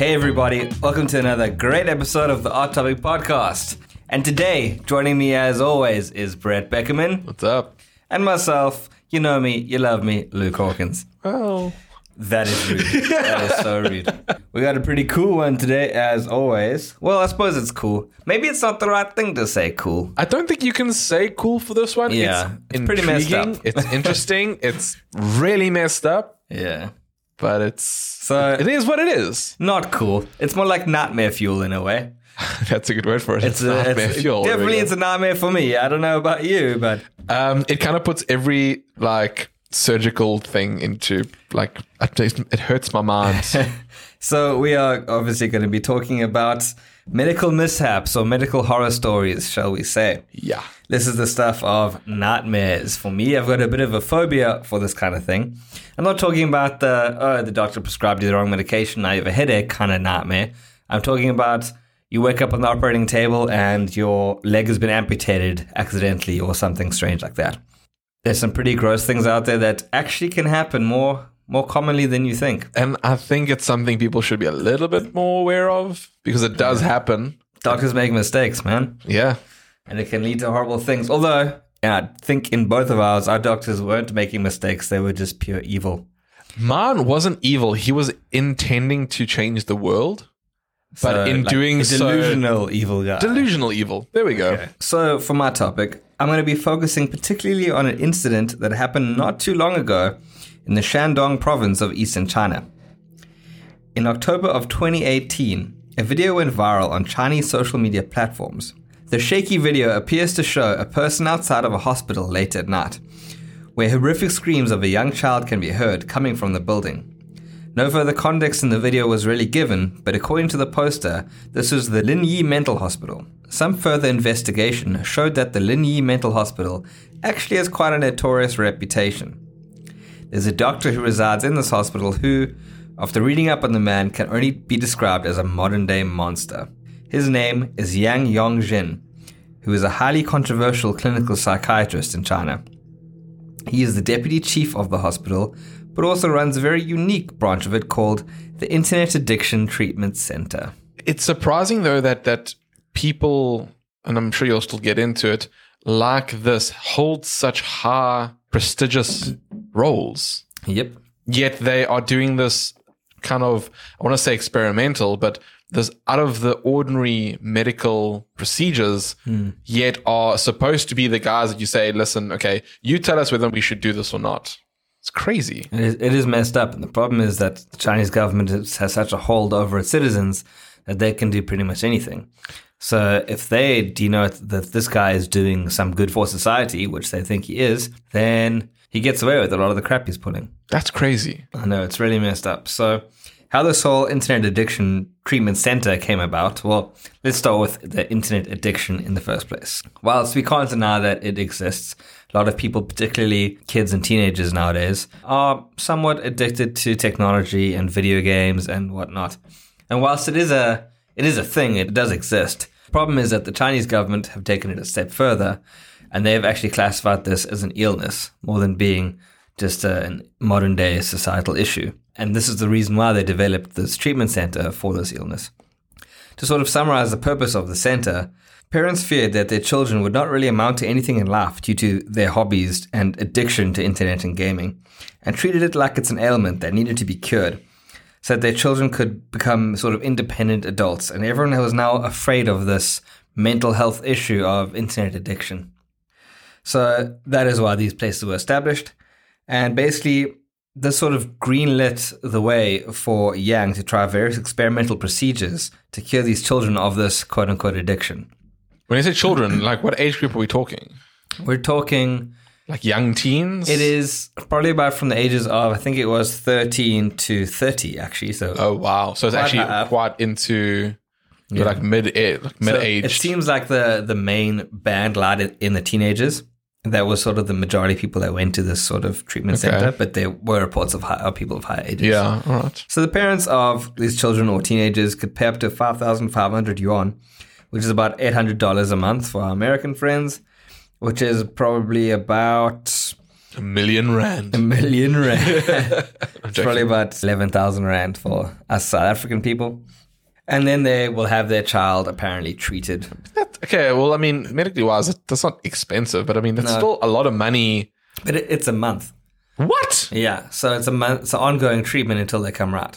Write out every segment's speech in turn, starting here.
Hey everybody, welcome to another great episode of the Art Topic Podcast. And today, joining me as always is Brett Beckerman. What's up? And myself, you know me, you love me, Luke Hawkins. Oh. That is rude. That is so rude. We got a pretty cool one today, as always. Well, I suppose it's cool. Maybe it's not the right thing to say cool. I don't think you can say cool for this one. Yeah, it's pretty messed up. It's interesting. It's really messed up. Yeah. But it is what it is. Not cool. It's more like nightmare fuel in a way. That's a good word for it. It's nightmare fuel. Definitely it's a nightmare for me. I don't know about you, but... it kind of puts every, surgical thing into, it hurts my mind. So we are obviously going to be talking about medical mishaps or medical horror stories, shall we say. Yeah. This is the stuff of nightmares. For me, I've got a bit of a phobia for this kind of thing. I'm not talking about the doctor prescribed you the wrong medication, now you have a headache kind of nightmare. I'm talking about you wake up on the operating table and your leg has been amputated accidentally or something strange like that. There's some pretty gross things out there that actually can happen more commonly than you think. And I think it's something people should be a little bit more aware of because it does happen. Doctors make mistakes, man. Yeah. And it can lead to horrible things. Although, I think in both of ours, our doctors weren't making mistakes. They were just pure evil. Mine wasn't evil. He was intending to change the world. But in doing so... Delusional evil guy. Delusional evil. There we go. Okay. So, for my topic, I'm going to be focusing particularly on an incident that happened not too long ago in the Shandong province of eastern China. In October of 2018, a video went viral on Chinese social media platforms. The shaky video appears to show a person outside of a hospital late at night, where horrific screams of a young child can be heard coming from the building. No further context in the video was really given, but according to the poster, this was the Linyi Mental Hospital. Some further investigation showed that the Linyi Mental Hospital actually has quite a notorious reputation. There's a doctor who resides in this hospital who, after reading up on the man, can only be described as a modern-day monster. His name is Yang Yongjin, who is a highly controversial clinical psychiatrist in China. He is the deputy chief of the hospital, but also runs a very unique branch of it called the Internet Addiction Treatment Center. It's surprising, though, that people, and I'm sure you'll still get into it, like this hold such high, prestigious roles. Yep. Yet they are doing this kind of, I want to say experimental, but this out of the ordinary medical procedures, yet are supposed to be the guys that you say, listen, okay, you tell us whether we should do this or not. It's crazy. It is messed up. And the problem is that the Chinese government has such a hold over its citizens that they can do pretty much anything. So if they denote that this guy is doing some good for society, which they think he is, then he gets away with a lot of the crap he's pulling. That's crazy. I know, it's really messed up. So how this whole Internet Addiction Treatment Center came about, well, let's start with the Internet addiction in the first place. Whilst we can't deny that it exists, a lot of people, particularly kids and teenagers nowadays, are somewhat addicted to technology and video games and whatnot. And whilst it is a thing, it does exist. The problem is that the Chinese government have taken it a step further, and they have actually classified this as an illness more than being just a modern-day societal issue. And this is the reason why they developed this treatment center for this illness. To sort of summarize the purpose of the center, parents feared that their children would not really amount to anything in life due to their hobbies and addiction to internet and gaming, and treated it like it's an ailment that needed to be cured, so that their children could become sort of independent adults. And everyone was now afraid of this mental health issue of internet addiction. So that is why these places were established. And basically, this sort of greenlit the way for Yang to try various experimental procedures to cure these children of this quote-unquote addiction. When you say children, what age group are we talking? We're talking... Like young teens? It is probably about from the ages of, I think it was 13 to 30, actually. So oh, wow. So it's actually quite into mid-age. So it seems like the main band lied in the teenagers. That was sort of the majority of people that went to this sort of treatment center, but there were reports of people of higher ages. Yeah, all right. So the parents of these children or teenagers could pay up to 5,500 yuan, which is about $800 a month for our American friends, which is probably about 1 million rand. $1 million. It's probably about 11,000 rand for us South African people. And then they will have their child apparently treated. Okay, well, I mean, medically wise, that's not expensive, but I mean, that's still a lot of money. But it's a month. What? Yeah, so it's a month. It's an ongoing treatment until they come right.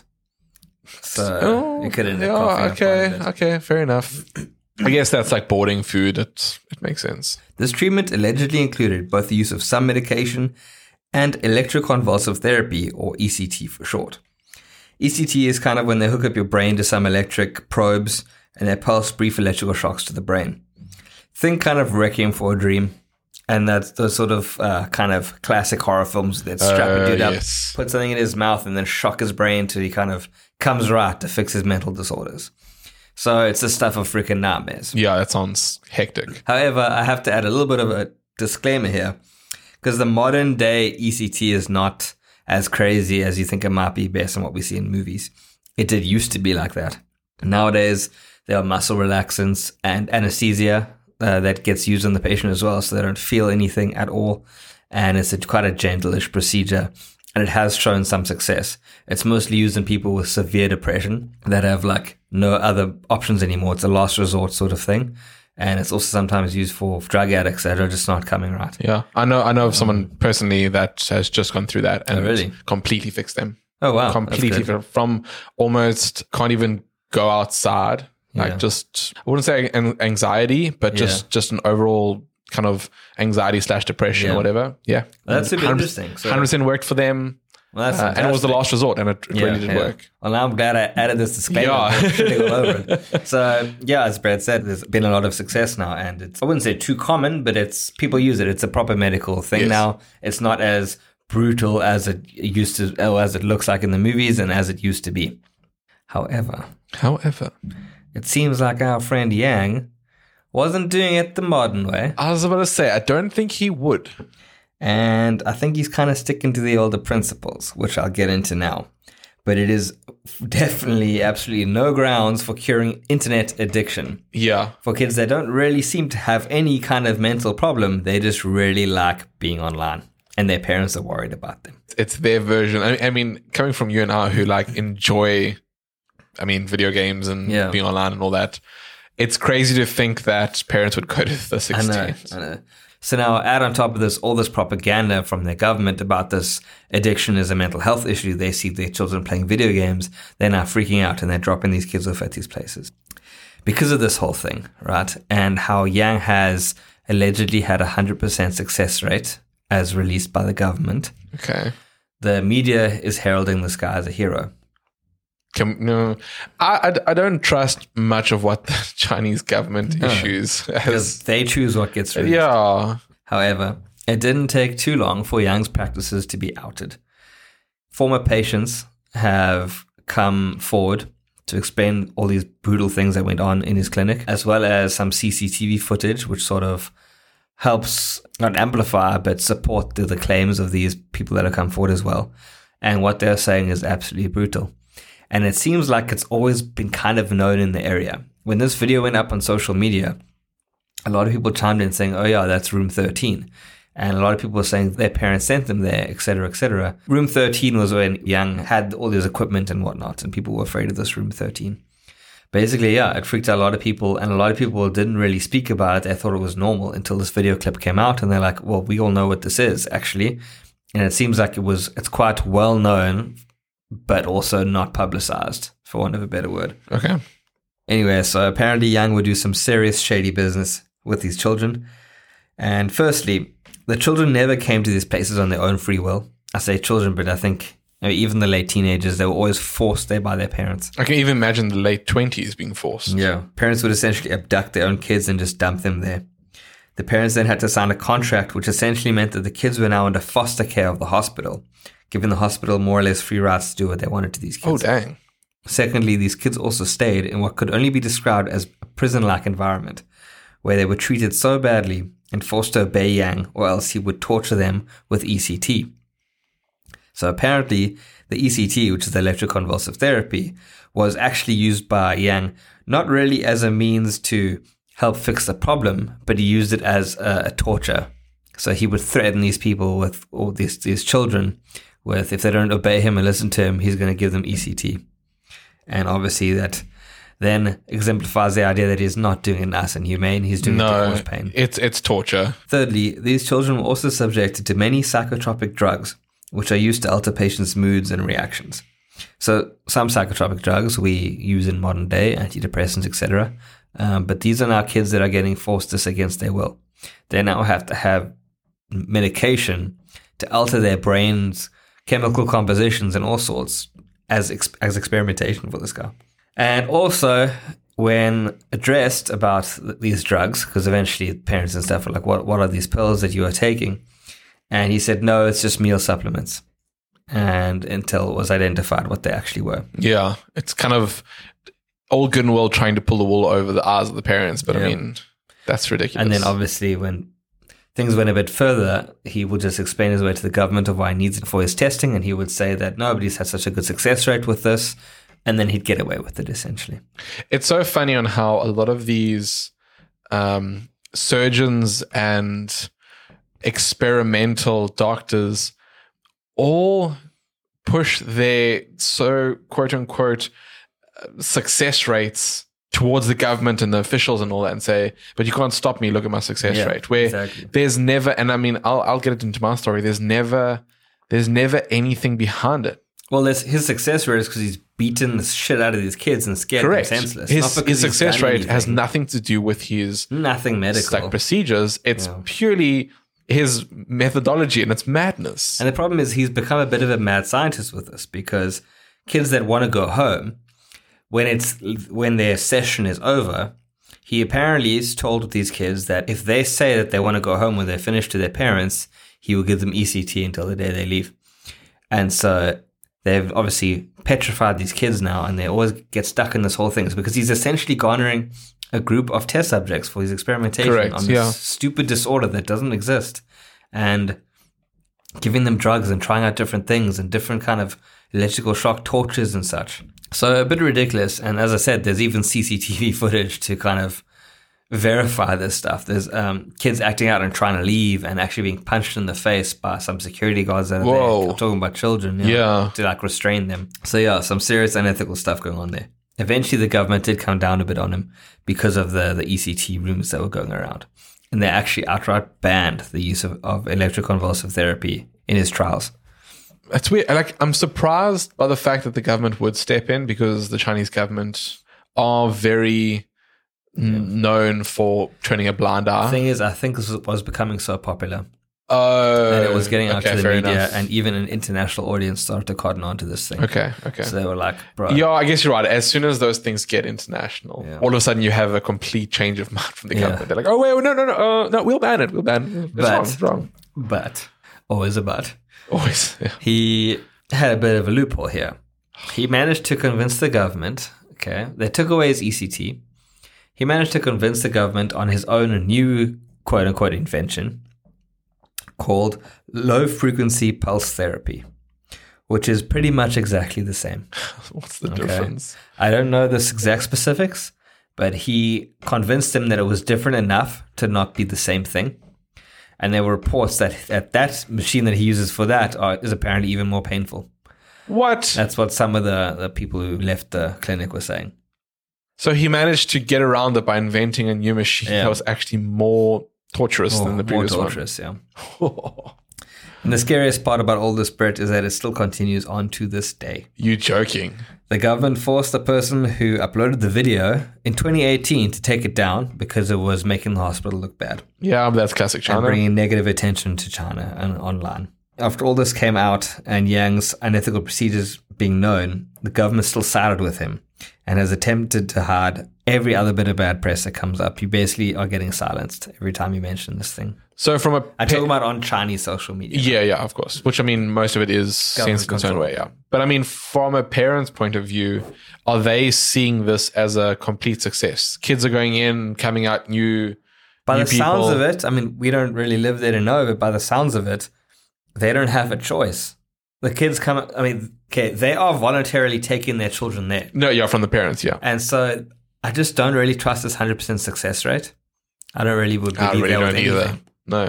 So it could end up coughing up quite a bit. Okay, fair enough. I guess that's like boarding food. It makes sense. This treatment allegedly included both the use of some medication and electroconvulsive therapy, or ECT for short. ECT is kind of when they hook up your brain to some electric probes and they pulse brief electrical shocks to the brain. Think kind of Requiem for a Dream. And that's the sort of kind of classic horror films that strap a dude up, put something in his mouth, and then shock his brain till he kind of comes right to fix his mental disorders. So it's the stuff of freaking nightmares. Yeah, that sounds hectic. However, I have to add a little bit of a disclaimer here, because the modern day ECT is not as crazy as you think it might be based on what we see in movies. It did used to be like that. Nowadays, there are muscle relaxants and anesthesia that gets used on the patient as well, so they don't feel anything at all. And it's quite a gentle-ish procedure, and it has shown some success. It's mostly used in people with severe depression that have like no other options anymore. It's a last resort sort of thing. And it's also sometimes used for drug addicts that are just not coming right. Yeah, I know of someone personally that has just gone through that and really completely fixed them. Oh wow, completely from almost can't even go outside. Like just, I wouldn't say anxiety, but just an overall kind of anxiety / depression or whatever. Yeah. That's super interesting. 100% worked for them. Well, that's and it was the last resort, and it really did work. Well, now I'm glad I added this disclaimer. All over it. So, as Brad said, there's been a lot of success now, and it's, I wouldn't say too common, but it's people use it. It's a proper medical thing now. It's not as brutal as it used to, or as it looks like in the movies, and as it used to be. However, it seems like our friend Yang wasn't doing it the modern way. I was about to say, I don't think he would. And I think he's kind of sticking to the older principles, which I'll get into now. But it is definitely absolutely no grounds for curing internet addiction. Yeah. For kids that don't really seem to have any kind of mental problem, they just really like being online. And their parents are worried about them. It's their version. I mean, coming from you and I who like enjoy, video games and being online and all that, it's crazy to think that parents would go to this extent. I know. So now add on top of this all this propaganda from their government about this addiction as a mental health issue. They see their children playing video games. They're now freaking out and they're dropping these kids off at these places. Because of this whole thing, right? And how Yang has allegedly had 100% success rate as released by the government. Okay. The media is heralding this guy as a hero. I don't trust much of what the Chinese government issues. Because they choose what gets released. Yeah. However, it didn't take too long for Yang's practices to be outed. Former patients have come forward to explain all these brutal things that went on in his clinic, as well as some CCTV footage, which sort of helps not amplify, but support the claims of these people that have come forward as well. And what they're saying is absolutely brutal. And it seems like it's always been kind of known in the area. When this video went up on social media, a lot of people chimed in saying, oh yeah, that's room 13. And a lot of people were saying their parents sent them there, etc., etc. Room 13 was when Yang had all this equipment and whatnot, and people were afraid of this room 13. Basically, it freaked out a lot of people, and a lot of people didn't really speak about it. They thought it was normal until this video clip came out, and they're like, well, we all know what this is, actually. And it seems like it's quite well known, but also not publicized, for want of a better word. Okay. Anyway, so apparently Yang would do some serious shady business with these children. And firstly, the children never came to these places on their own free will. I say children, but I think even the late teenagers, they were always forced there by their parents. I can even imagine the late 20s being forced. Yeah. Parents would essentially abduct their own kids and just dump them there. The parents then had to sign a contract, which essentially meant that the kids were now under foster care of the hospital, giving the hospital more or less free rights to do what they wanted to these kids. Oh, dang. Secondly, these kids also stayed in what could only be described as a prison-like environment, where they were treated so badly and forced to obey Yang, or else he would torture them with ECT. So apparently, the ECT, which is the electroconvulsive therapy, was actually used by Yang not really as a means to help fix the problem, but he used it as a torture. So he would threaten these people with all these children with, if they don't obey him and listen to him, he's going to give them ECT. And obviously that then exemplifies the idea that he's not doing it nice and humane. He's doing it to cause pain. It's torture. Thirdly, these children were also subjected to many psychotropic drugs, which are used to alter patients' moods and reactions. So some psychotropic drugs we use in modern day, antidepressants, etc. But these are now kids that are getting forced this against their will. They now have to have medication to alter their brain's chemical compositions and all sorts as experimentation for this guy. And also, when addressed about these drugs, because eventually parents and stuff were like, what are these pills that you are taking? And he said, no, it's just meal supplements. And until it was identified what they actually were. Yeah, it's kind of all good and well trying to pull the wool over the eyes of the parents, but I mean, that's ridiculous. And then obviously when things went a bit further, he would just explain his way to the government of why he needs it for his testing, and he would say that nobody's had such a good success rate with this, and then he'd get away with it, essentially. It's so funny on how a lot of these surgeons and experimental doctors all push their quote-unquote success rates towards the government and the officials and all that and say, but you can't stop me, look at my success rate. Where there's never, and I mean, I'll get it into my story, there's never anything behind it. Well, his success rate is because he's beaten the shit out of these kids and scared them senseless. His success rate has nothing to do with his nothing medical like procedures. It's purely his methodology, and it's madness. And the problem is he's become a bit of a mad scientist with this, because kids that want to go home, when their session is over, he apparently is told these kids that if they say that they want to go home when they're finished to their parents, he will give them ECT until the day they leave. And so they've obviously petrified these kids now, and they always get stuck in this whole thing. It's because he's essentially garnering a group of test subjects for his experimentation on this stupid disorder that doesn't exist, and giving them drugs and trying out different things and different kind of electrical shock tortures and such. So a bit ridiculous. And as I said, there's even CCTV footage to kind of verify this stuff. There's kids acting out and trying to leave and actually being punched in the face by some security guards that are there. I'm talking about children, to like restrain them. So some serious unethical stuff going on there. Eventually the government did come down a bit on him because of the ECT rumors that were going around. And they actually outright banned the use of electroconvulsive therapy in his trials. That's weird. I'm surprised by the fact that the government would step in, because the Chinese government are very known for turning a blind eye. The thing is, I think this was becoming so popular that it was getting out to the media, enough. and even an international audience started to cotton on to this thing. Okay. So they were like, bro. Yeah, I guess you're right. As soon as those things get international, all of a sudden you have a complete change of mind from the government. They're like, oh, wait, no, we'll ban it. It's wrong. But, always a but. Always, yeah. He had a bit of a loophole here. He managed to convince the government, they took away his ECT. He managed to convince the government on his own new quote-unquote invention called low-frequency pulse therapy, which is pretty much exactly the same. What's the difference? I don't know the exact specifics, but he convinced them that it was different enough to not be the same thing. And there were reports that that machine that he uses for that is apparently even more painful. What? That's what some of the people who left the clinic were saying. So he managed to get around it by inventing a new machine that was actually more torturous than the previous one. More torturous, yeah. And the scariest part about all this, Brett, is that it still continues on to this day. You joking? The government forced the person who uploaded the video in 2018 to take it down because it was making the hospital look bad. Yeah, that's classic China. And bringing negative attention to China and online. After all this came out and Yang's unethical procedures being known, the government still sided with him and has attempted to hide every other bit of bad press that comes up. You basically are getting silenced every time you mention this thing. So I'm talking about on Chinese social media. Yeah, of course. Which, I mean, most of it is sense of concern way, yeah. But I mean, from a parent's point of view, are they seeing this as a complete success? Kids are going in, coming out new By the people. sounds of it, I mean, we don't really live there to know, but by the sounds of it, they don't have a choice. The kids come, I mean, they are voluntarily taking their children there. No, yeah, from the parents, yeah. And so I just don't really trust this 100% success rate. I don't really believe I really that don't with either. anything. No.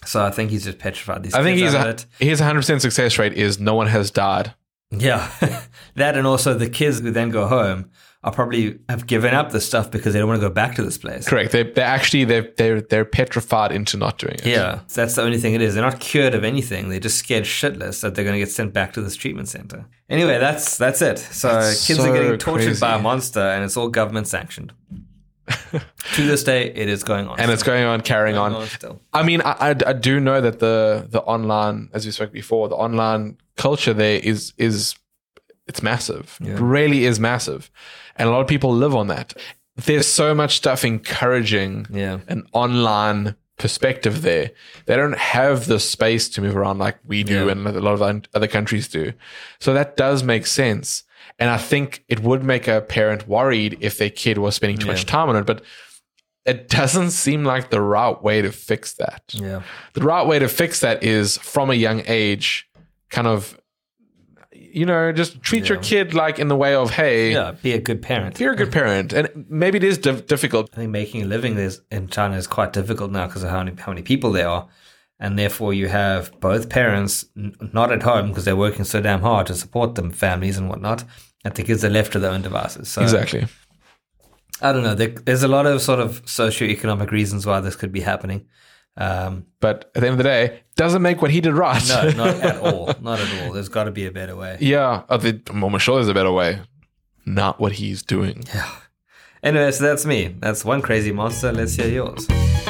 So I think he's just petrified these I think kids out of it. his 100% success rate is no one has died. Yeah. That, and also the kids who then go home are probably have given up this stuff because they don't want to go back to this place. Correct. They're petrified into not doing it. Yeah. That's the only thing it is. They're not cured of anything. They're just scared shitless that they're going to get sent back to this treatment center. Anyway, that's it. So That's kids so are getting tortured crazy. by a monster, and it's all government sanctioned. To this day, it is going on. And it's going on, carrying on. Still. I mean, I do know that the online, as we spoke before, the online culture there is it's massive. Yeah. It really is massive. And a lot of people live on that. There's so much stuff encouraging Yeah. an online perspective there. They don't have the space to move around like we do Yeah. and a lot of other countries do. So that does make sense. And I think it would make a parent worried if their kid was spending too much time on it. But it doesn't seem like the right way to fix that. Yeah. The right way to fix that is from a young age, kind of, just treat your kid like in the way of, hey, Yeah. Be a good parent. you're a good parent. And maybe it is difficult. I think making a living in China is quite difficult now because of how many people there are. And therefore, you have both parents not at home because they're working so damn hard to support them, families and whatnot, that the kids are left to their own devices. So, Exactly. I don't know. There's a lot of sort of socioeconomic reasons why this could be happening. But at the end of the day, it doesn't make what he did right. No, not at all. Not at all. There's got to be a better way. Yeah. I'm sure there's a better way. Not what he's doing. Yeah. Anyway, so that's me. That's one crazy monster. Let's hear yours.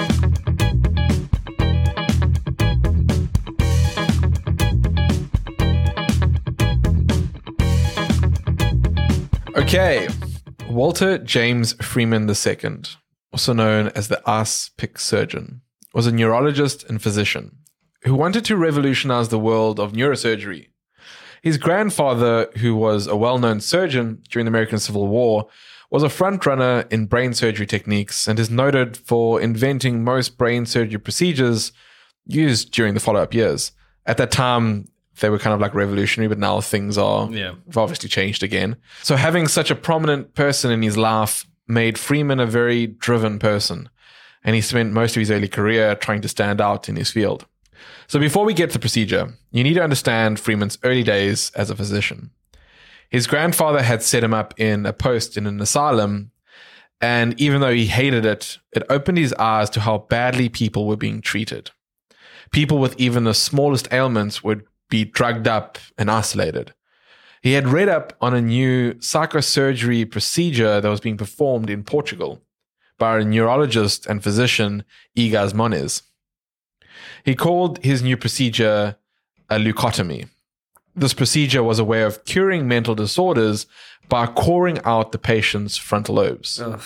Okay. Walter James Freeman II, also known as the ass-pick surgeon, was a neurologist and physician who wanted to revolutionize the world of neurosurgery. His grandfather, who was a well-known surgeon during the American Civil War, was a front-runner in brain surgery techniques and is noted for inventing most brain surgery procedures used during the follow-up years. At that time, they were kind of like revolutionary, but now things have obviously changed again. So having such a prominent person in his life made Freeman a very driven person, and he spent most of his early career trying to stand out in his field. So before we get to the procedure, you need to understand Freeman's early days as a physician. His grandfather had set him up in a post in an asylum, and even though he hated it, it opened his eyes to how badly people were being treated. People with even the smallest ailments would be drugged up and isolated. He had read up on a new psychosurgery procedure that was being performed in Portugal by a neurologist and physician, Egas Moniz. He called his new procedure a leucotomy. This procedure was a way of curing mental disorders by coring out the patient's frontal lobes. Ugh.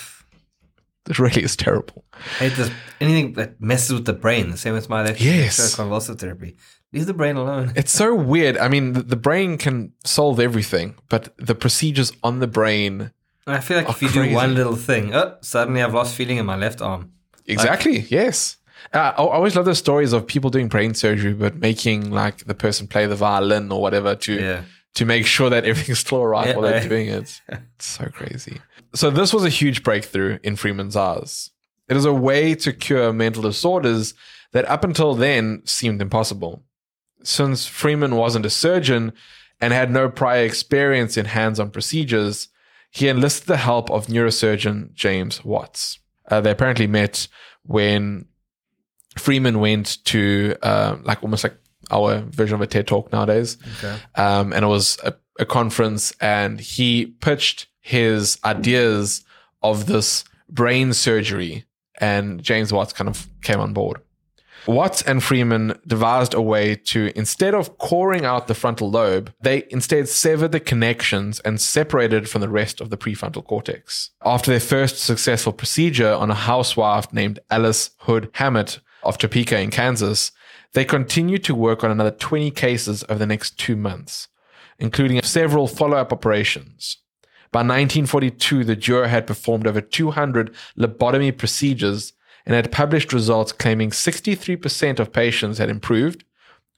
It really is terrible. I hate this. Anything that messes with the brain, the same as my convulsive therapy. Leave the brain alone. It's so weird. I mean, the brain can solve everything, but the procedures on the brain... I feel like if you crazy. do one little thing, suddenly I've lost feeling in my left arm. Exactly, yes. I always love the stories of people doing brain surgery, but making like the person play the violin or whatever to make sure that everything's still all right while they're doing it. It's so crazy. So this was a huge breakthrough in Freeman's eyes. It is a way to cure mental disorders that up until then seemed impossible. Since Freeman wasn't a surgeon and had no prior experience in hands-on procedures, he enlisted the help of neurosurgeon James Watts. They apparently met when Freeman went to almost like our version of a TED Talk nowadays. Okay. And it was a conference, and he pitched his ideas of this brain surgery, and James Watts kind of came on board. Watts and Freeman devised a way to, instead of coring out the frontal lobe, they instead severed the connections and separated it from the rest of the prefrontal cortex. After their first successful procedure on a housewife named Alice Hood Hammett of Topeka in Kansas, they continued to work on another 20 cases over the next 2 months, including several follow-up operations. By 1942, the duo had performed over 200 lobotomy procedures and had published results claiming 63% of patients had improved,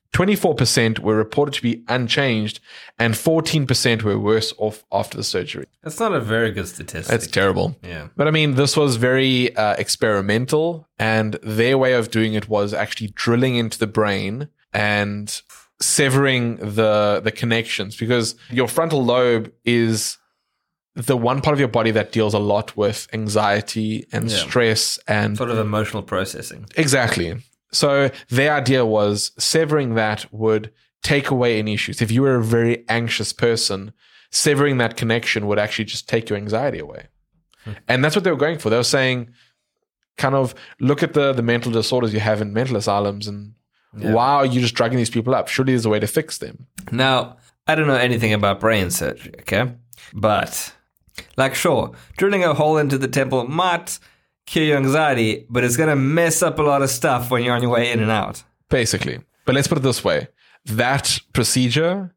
24% were reported to be unchanged, and 14% were worse off after the surgery. That's not a very good statistic. That's terrible. Yeah. But I mean, this was very experimental, and their way of doing it was actually drilling into the brain and severing the connections, because your frontal lobe is the one part of your body that deals a lot with anxiety and stress and sort of emotional processing. Exactly. So their idea was severing that would take away any issues. If you were a very anxious person, severing that connection would actually just take your anxiety away. And that's what they were going for. They were saying, kind of, look at the mental disorders you have in mental asylums, and why are you just drugging these people up? Surely there's a way to fix them. Now, I don't know anything about brain surgery, okay? But, like, sure, drilling a hole into the temple might cure your anxiety, but it's going to mess up a lot of stuff when you're on your way in and out. Basically. But let's put it this way. That procedure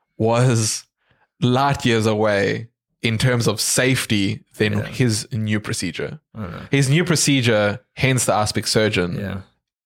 was light years away in terms of safety than his new procedure. His new procedure, hence the aspic surgeon,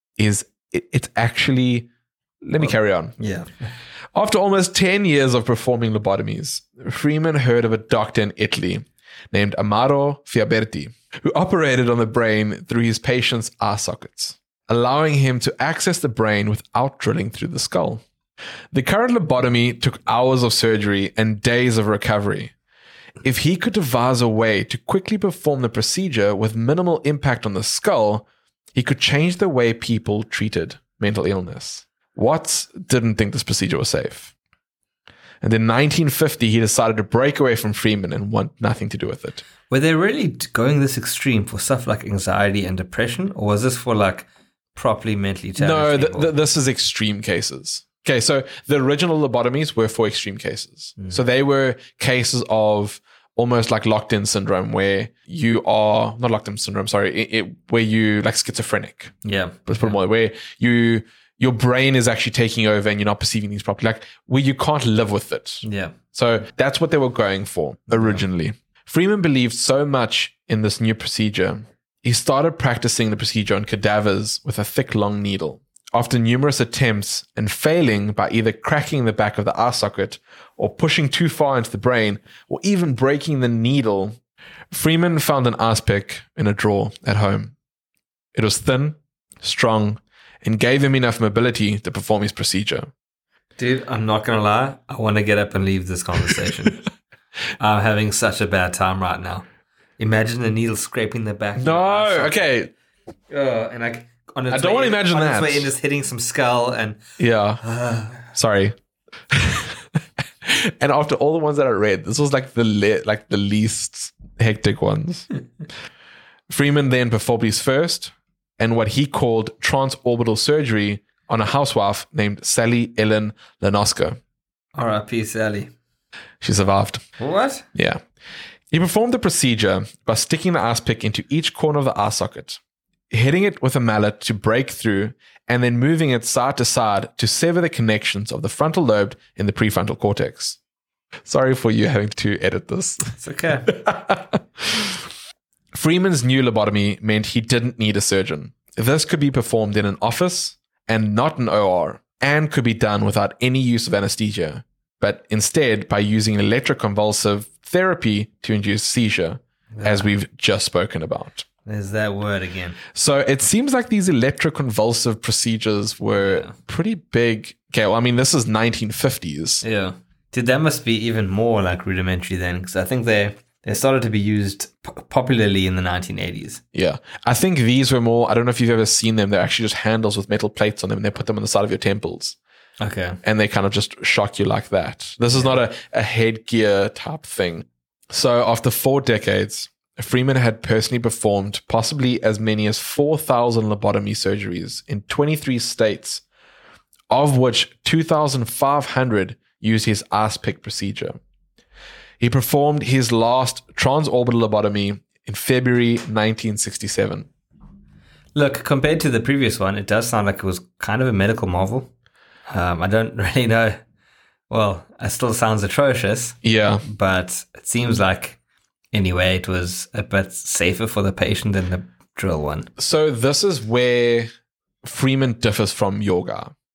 it's actually... Let me carry on. Yeah. After almost 10 years of performing lobotomies, Freeman heard of a doctor in Italy named Amaro Fiaberti, who operated on the brain through his patient's eye sockets, allowing him to access the brain without drilling through the skull. The current lobotomy took hours of surgery and days of recovery. If he could devise a way to quickly perform the procedure with minimal impact on the skull, he could change the way people treated mental illness. Watts didn't think this procedure was safe. And in 1950, he decided to break away from Freeman and want nothing to do with it. Were they really going this extreme for stuff like anxiety and depression? Or was this for like properly mentally challenged people? No, this is extreme cases. Okay, so the original lobotomies were for extreme cases. So they were cases of almost like locked-in syndrome, where you are, not locked-in syndrome, sorry, where you, like schizophrenic. Yeah. Let's put it more, where your brain is actually taking over and you're not perceiving things properly, like where you can't live with it. Yeah. So that's what they were going for originally. Yeah. Freeman believed so much in this new procedure, he started practicing the procedure on cadavers with a thick, long needle. After numerous attempts and failing by either cracking the back of the eye socket or pushing too far into the brain or even breaking the needle, Freeman found an ice pick in a drawer at home. It was thin, strong, and gave him enough mobility to perform his procedure. Dude, I'm not going to lie. I want to get up and leave this conversation. I'm having such a bad time right now. Imagine the needle scraping the back. No, okay. And I don't want to imagine that. On its way in, just hitting some skull and... Yeah. Sorry. And after all the ones that I read, this was like the least hectic ones. Freeman then performed his first and what he called transorbital surgery on a housewife named Sally Ellen Lanoska. R.I.P. Sally. She survived. What? Yeah. He performed the procedure by sticking the ice pick into each corner of the eye socket, hitting it with a mallet to break through, and then moving it side to side to sever the connections of the frontal lobe in the prefrontal cortex. Sorry for you having to edit this. It's okay. Freeman's new lobotomy meant he didn't need a surgeon. This could be performed in an office and not an OR, and could be done without any use of anesthesia, but instead by using electroconvulsive therapy to induce seizure, as we've just spoken about. There's that word again. So it seems like these electroconvulsive procedures were pretty big. Okay, well, I mean, this is 1950s. Yeah. Dude, that must be even more like rudimentary then, because I think they started to be used popularly in the 1980s. Yeah. I think these were more, I don't know if you've ever seen them, they're actually just handles with metal plates on them, and they put them on the side of your temples. Okay. And they kind of just shock you like that. This is not a headgear type thing. So after 4 decades, Freeman had personally performed possibly as many as 4,000 lobotomy surgeries in 23 states, of which 2,500 used his ice pick procedure. He performed his last transorbital lobotomy in February 1967. Look, compared to the previous one, it does sound like it was kind of a medical marvel. I don't really know. Well, it still sounds atrocious. Yeah. But it seems like, anyway, it was a bit safer for the patient than the drill one. So this is where Freeman differs from your guy.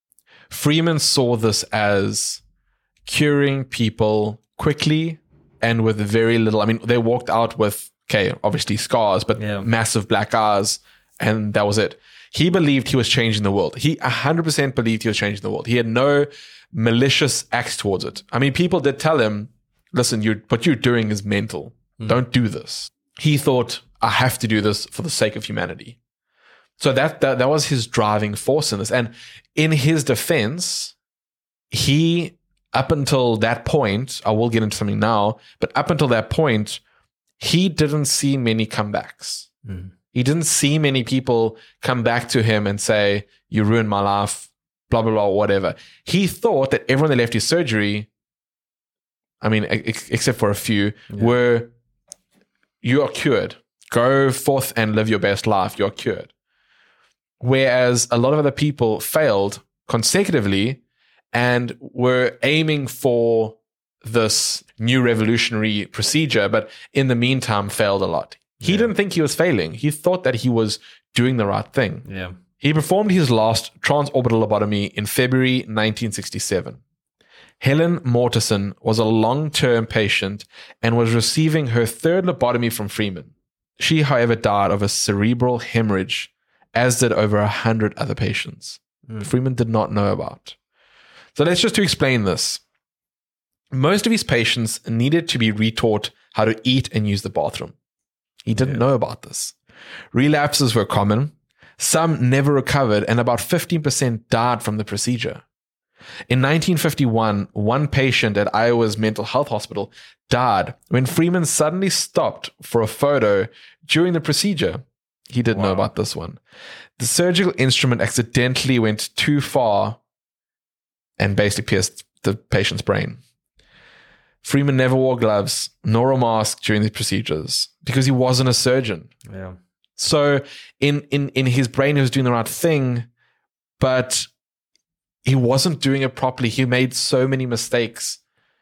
Freeman saw this as curing people quickly and with very little. I mean, they walked out with, obviously scars, but massive black eyes, and that was it. He believed he was changing the world. He 100% believed he was changing the world. He had no malicious acts towards it. I mean, people did tell him, listen, what you're doing is mental. Don't do this. He thought, I have to do this for the sake of humanity. So that was his driving force in this. And in his defense, he, up until that point, I will get into something now, but up until that point, he didn't see many comebacks. He didn't see many people come back to him and say, you ruined my life, blah, blah, blah, whatever. He thought that everyone that left his surgery, I mean, except for a few, were, you are cured. Go forth and live your best life. You're cured. Whereas a lot of other people failed consecutively and were aiming for this new revolutionary procedure, but in the meantime failed a lot. He didn't think he was failing. He thought that he was doing the right thing. Yeah. He performed his last transorbital lobotomy in February 1967. Helen Mortensen was a long-term patient and was receiving her third lobotomy from Freeman. She, however, died of a cerebral hemorrhage, as did over 100 other patients. Freeman did not know about. So let's just to explain this. Most of his patients needed to be retaught how to eat and use the bathroom. He didn't know about this. Relapses were common. Some never recovered, and about 15% died from the procedure. In 1951, one patient at Iowa's mental health hospital died when Freeman suddenly stopped for a photo during the procedure. He didn't know about this one. The surgical instrument accidentally went too far and basically pierced the patient's brain. Freeman never wore gloves nor a mask during the procedures because he wasn't a surgeon. Yeah. So in his brain, he was doing the right thing, but he wasn't doing it properly. He made so many mistakes.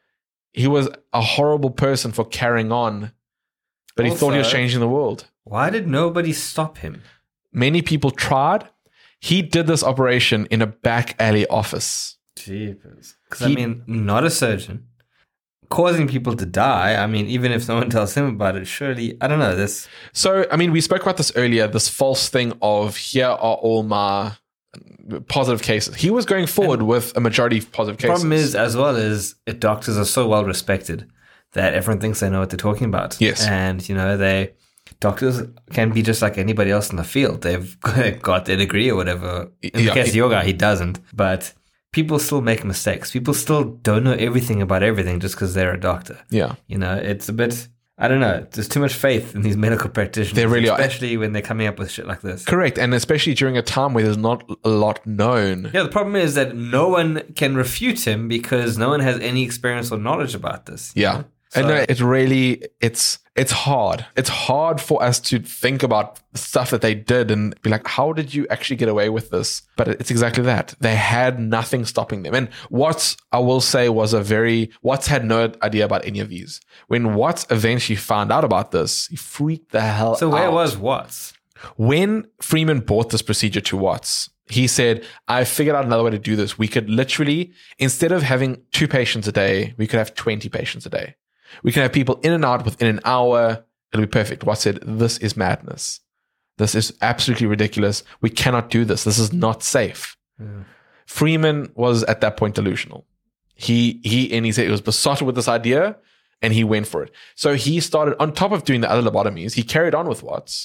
He was a horrible person for carrying on, but he thought he was changing the world. Why did nobody stop him? Many people tried. He did this operation in a back alley office. Jeepers. Because, I mean, not a surgeon. Causing people to die, I mean, even if someone tells him about it, surely, I don't know, this... So, I mean, we spoke about this earlier, this false thing of, here are all my positive cases. He was going forward with a majority of positive cases. The problem is, as well as doctors are so well respected that everyone thinks they know what they're talking about. Yes. And, you know, doctors can be just like anybody else in the field. They've got their degree or whatever. In the case of your guy, he doesn't. But people still make mistakes. People still don't know everything about everything just because they're a doctor. Yeah. You know, it's a bit... I don't know. There's too much faith in these medical practitioners. They really especially when they're coming up with shit like this. Correct. And especially during a time where there's not a lot known. Yeah, the problem is that no one can refute him because no one has any experience or knowledge about this. Yeah. And no, it really, it's hard. It's hard for us to think about stuff that they did and be like, how did you actually get away with this? But it's exactly that. They had nothing stopping them. And Watts, I will say, Watts had no idea about any of these. When Watts eventually found out about this, he freaked the hell out. So where was Watts? When Freeman brought this procedure to Watts, he said, I figured out another way to do this. We could literally, instead of having 2 patients a day, we could have 20 patients a day. We can have people in and out within an hour. It'll be perfect. Watts said, this is madness. This is absolutely ridiculous. We cannot do this. This is not safe. Yeah. Freeman was at that point delusional. He said he was besotted with this idea and he went for it. So he started, on top of doing the other lobotomies, he carried on with Watts.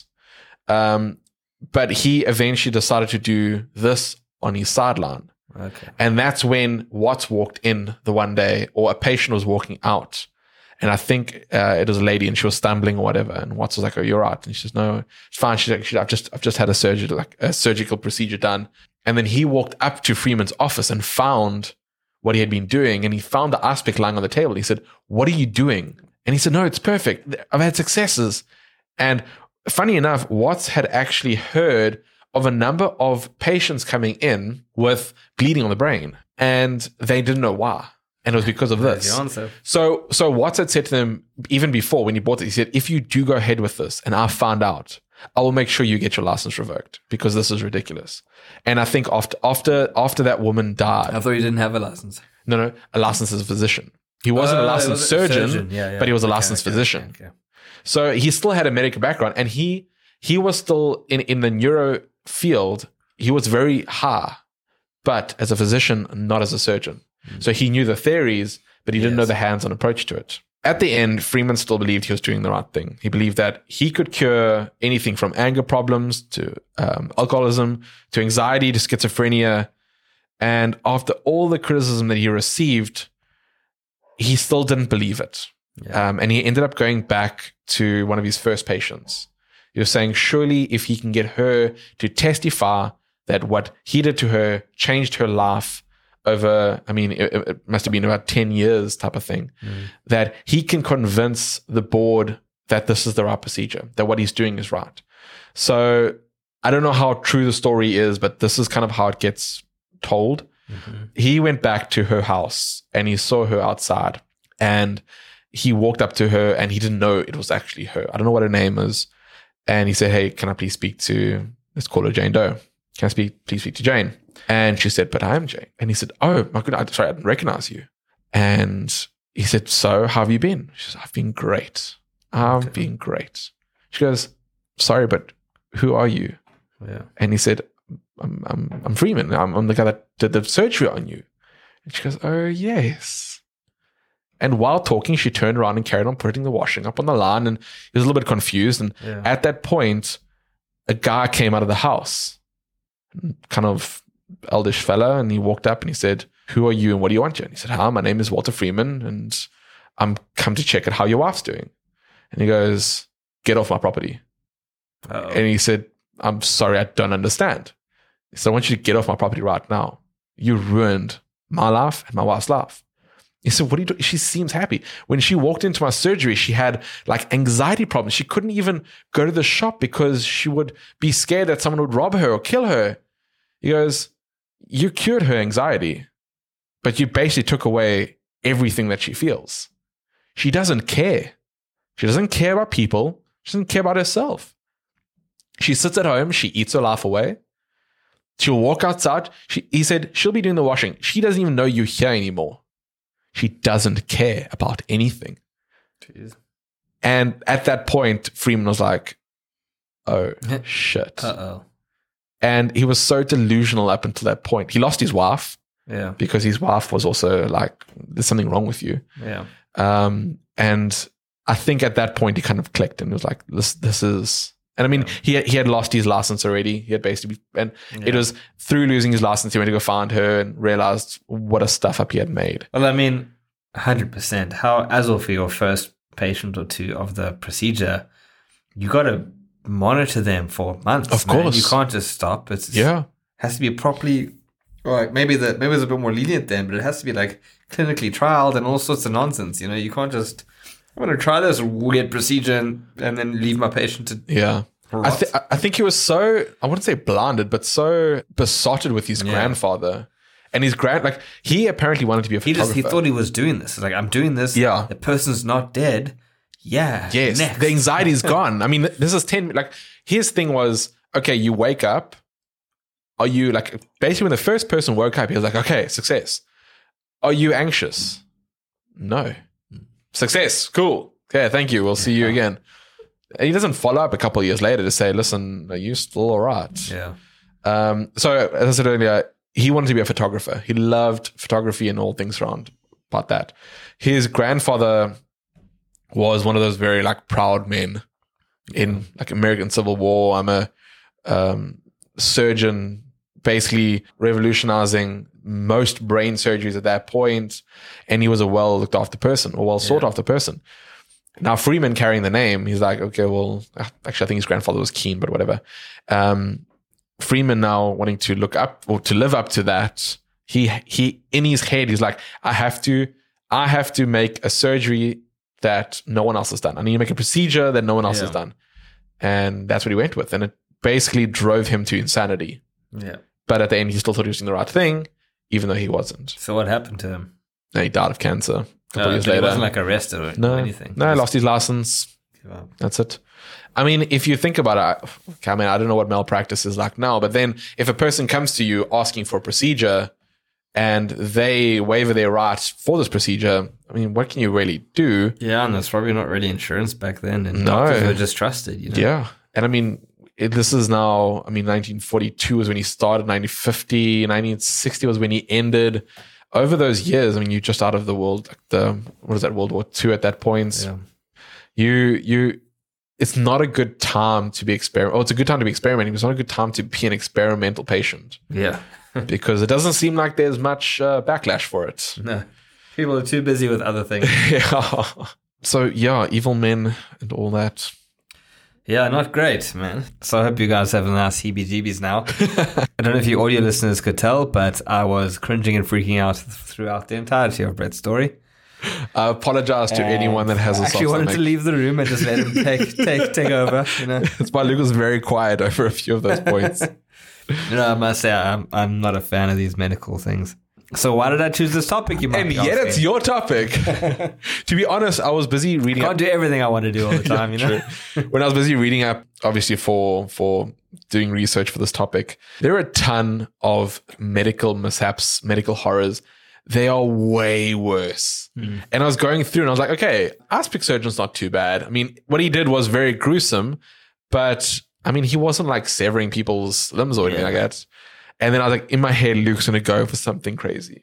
But he eventually decided to do this on his sideline. Okay. And that's when Watts walked in the one day, or a patient was walking out. And I think it was a lady, and she was stumbling or whatever. And Watts was like, "Oh, you're right." And she says, "No, it's fine." She's like, "I've just had a surgical procedure done." And then he walked up to Freeman's office and found what he had been doing, and he found the ice pick lying on the table. He said, "What are you doing?" And he said, "No, it's perfect. I've had successes." And funny enough, Watts had actually heard of a number of patients coming in with bleeding on the brain, and they didn't know why. And it was because of this. So Watts had said to them, even before when he bought it, he said, if you do go ahead with this and I find out, I will make sure you get your license revoked because this is ridiculous. And I think after that woman died, I thought you didn't have a license. no, a licensed as a physician. He wasn't a licensed surgeon, but he was a licensed physician. Okay. So he still had a medical background, and he was still in the neuro field. He was very high, but as a physician, not as a surgeon. So he knew the theories, but he didn't know the hands-on approach to it. At the end, Freeman still believed he was doing the right thing. He believed that he could cure anything from anger problems to alcoholism to anxiety to schizophrenia. And after all the criticism that he received, he still didn't believe it. Yeah. And he ended up going back to one of his first patients. He was saying, surely if he can get her to testify that what he did to her changed her life over, I mean, it must have been about 10 years type of thing, that he can convince the board that this is the right procedure, that what he's doing is right. So I don't know how true the story is, but this is kind of how it gets told. He went back to her house and he saw her outside, and he walked up to her and he didn't know it was actually her. I don't know what her name is. And he said, hey, can I please speak to, let's call her Jane Doe. Can I please speak to Jane? And she said, but I am Jane. And he said, oh my goodness, sorry, I didn't recognize you. And he said, so how have you been? She said, I've been great. I've been great. She goes, sorry, but who are you? Yeah. And he said, I'm Freeman. I'm the guy that did the surgery on you. And she goes, oh yes. And while talking, she turned around and carried on putting the washing up on the line, and he was a little bit confused. And at that point, a guy came out of the house, kind of eldish fella, and he walked up and he said, who are you and what do you want here? And he said, hi, my name is Walter Freeman, and I'm come to check out how your wife's doing. And he goes, get off my property. Uh-oh. And he said, I'm sorry, I don't understand. He said, I want you to get off my property right now. You ruined my life and my wife's life. He said, what are you doing? She seems happy. When she walked into my surgery, she had like anxiety problems. She couldn't even go to the shop because she would be scared that someone would rob her or kill her. He goes, you cured her anxiety, but you basically took away everything that she feels. She doesn't care. She doesn't care about people. She doesn't care about herself. She sits at home. She eats her life away. She'll walk outside. He said she'll be doing the washing. She doesn't even know you're here anymore. She doesn't care about anything. Jeez. And at that point, Freeman was like, oh, shit. Uh-oh. And he was so delusional up until that point. He lost his wife. Yeah. Because his wife was also like, there's something wrong with you. Yeah. And I think at that point he kind of clicked and was like, this is... And I mean, he had lost his license already. He had basically... And it was through losing his license, he went to go find her and realized what a stuff up he had made. Well, I mean, 100%. How, as well for your first patient or two of the procedure, you got to monitor them for months. Of course. You can't just stop. It has to be properly... Like maybe it's a bit more lenient then, but it has to be like clinically trialed and all sorts of nonsense. You know, you can't just... I'm going to try this weird procedure and then leave my patient to... I think he was so, I wouldn't say blinded, but so besotted with his grandfather. And his he apparently wanted to be a photographer. He thought he was doing this. It's like, I'm doing this. Yeah. The person's not dead. Yeah. Yes. Next. The anxiety's gone. I mean, this is 10, like, his thing was, okay, you wake up. Are you, like, basically when the first person woke up, he was like, okay, success. Are you anxious? No. Success. Cool. Okay, thank you. We'll see you again. And he doesn't follow up a couple of years later to say, listen, are you still all right? Yeah. So as I said earlier, he wanted to be a photographer. He loved photography and all things around about that. His grandfather was one of those very like proud men in like American Civil War. I'm a surgeon, basically revolutionizing most brain surgeries at that point, and he was a well looked after person or well sought after person. Now Freeman carrying the name, he's like, okay, well, actually I think his grandfather was keen, but whatever. Freeman now wanting to look up or to live up to that, he in his head he's like, I have to make a surgery that no one else has done. I need to make a procedure that no one else has done, and that's what he went with, and it basically drove him to insanity. Yeah. But at the end, he still thought he was doing the right thing, even though he wasn't. So what happened to him? No, he died of cancer a couple years later. He wasn't like arrested or anything. No, he lost his license. Wow. That's it. I mean, if you think about it, okay, I mean, I don't know what malpractice is like now, but then if a person comes to you asking for a procedure and they waiver their rights for this procedure, I mean, what can you really do? Yeah, and there's probably not really insurance back then, and doctors were just trusted, you know? Yeah. And I mean, this is now, 1942 was when he started, 1950, 1960 was when he ended. Over those years, I mean, you're just out of the world, like World War II at that point. Yeah. It's not a good time to be it's a good time to be experimenting, but it's not a good time to be an experimental patient. Yeah. Because it doesn't seem like there's much backlash for it. No. People are too busy with other things. Yeah. So, yeah, evil men and all that. Yeah, not great, man. So I hope you guys have a nice heebie-jeebies now. I don't know if you audio listeners could tell, but I was cringing and freaking out throughout the entirety of Brett's story. I apologize to anyone that has a soft actually wanted to leave the room and just let him take over. You know, that's why Luke was very quiet over a few of those points. I must say I'm not a fan of these medical things. So why did I choose this topic? You might and be yet asking. It's your topic. To be honest, I was busy reading. I can't do everything I want to do all the time. You know, when I was busy reading up, obviously for doing research for this topic, there are a ton of medical mishaps, medical horrors. They are way worse. And I was going through and I was like, okay, aspic surgeon's not too bad. I mean, what he did was very gruesome, but I mean, he wasn't like severing people's limbs or anything like that. And then I was like, in my head, Luke's going to go for something crazy.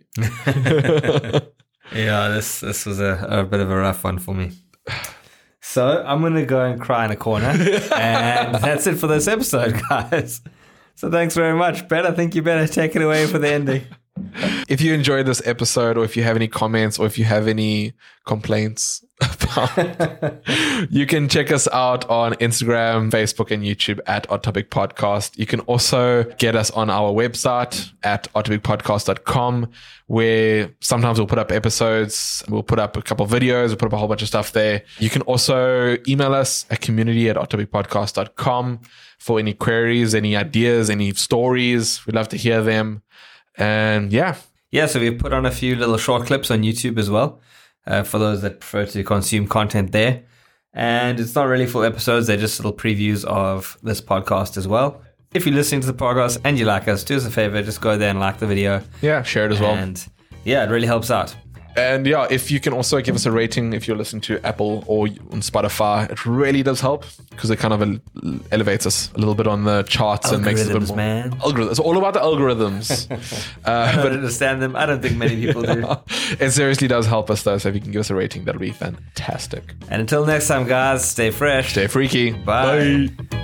Yeah, this was a bit of a rough one for me. So I'm going to go and cry in a corner. And that's it for this episode, guys. So thanks very much, Brett. I think you better take it away for the ending. If you enjoyed this episode, or if you have any comments, or if you have any complaints about, you can check us out on Instagram, Facebook, and YouTube at Odd Topic Podcast. You can also get us on our website at oddtopicpodcast.com, where sometimes we'll put up episodes, we'll put up a couple of videos, we'll put up a whole bunch of stuff there. You can also email us at community@oddtopicpodcast.com for any queries, any ideas, any stories. We'd love to hear them. And yeah, so we've put on a few little short clips on YouTube as well, for those that prefer to consume content there. And it's not really full episodes, they're just little previews of this podcast as well. If you're listening to the podcast and you like us, do us a favor, just go there and like the video. Yeah, share it as well. And yeah, it really helps out. And yeah, if you can also give us a rating if you're listening to Apple or on Spotify, it really does help because it kind of elevates us a little bit on the charts and makes it a bit more. Man. Algorithms. It's all about the algorithms. I don't understand them. I don't think many people do. It seriously does help us though. So if you can give us a rating, that'll be fantastic. And until next time, guys, stay fresh. Stay freaky. Bye. Bye.